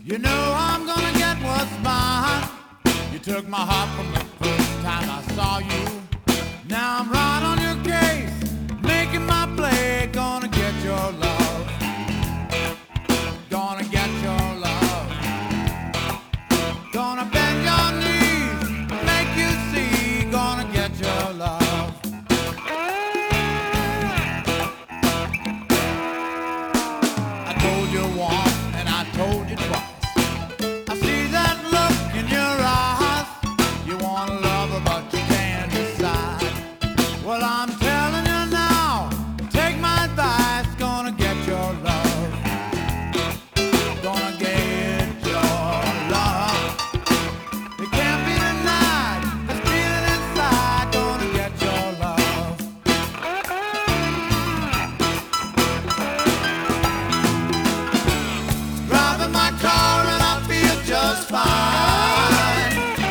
You know I'm gonna get what's mine. You took my heart from the first time I saw you. Now I'm right on your case, making my play. Gonna get your love. Gonna get your love. Gonna bend your knees, make you see. Gonna get your love. I told you once and I told you twice. I see that look in your eyes. You want a lover but you can't decide. Well, I'm telling you now, take my advice. Gonna get your love. Gonna get your love. It can't be denied. This feeling inside. Gonna get your love. Driving my car and I feel just fine.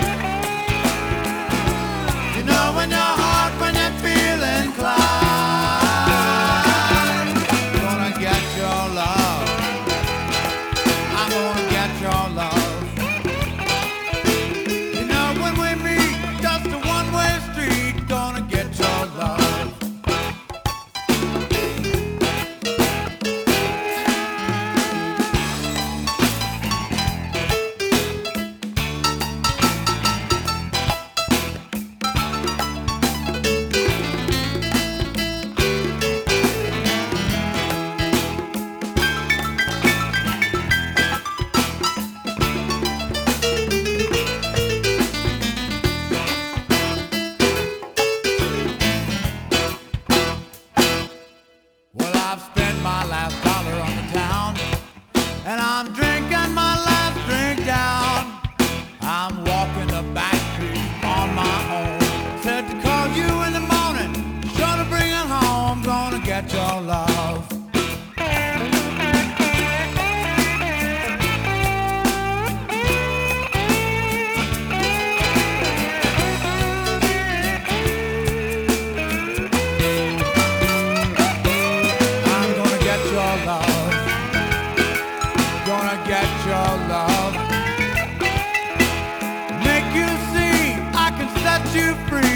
You know in your heart when you feel inclined. Gonna get your love. I'm gonna get your love. You know when we meet, just a one-way street. Gonna get your love. Well, I've spent my last dollar on the town, and I'm drinking my last drink down. I'm walking the back street on my own. Said to call you in the morning, sure to bring it home. Gonna get your love. I'm gonna get your love. Gonna get your love. Make you see I can set you free.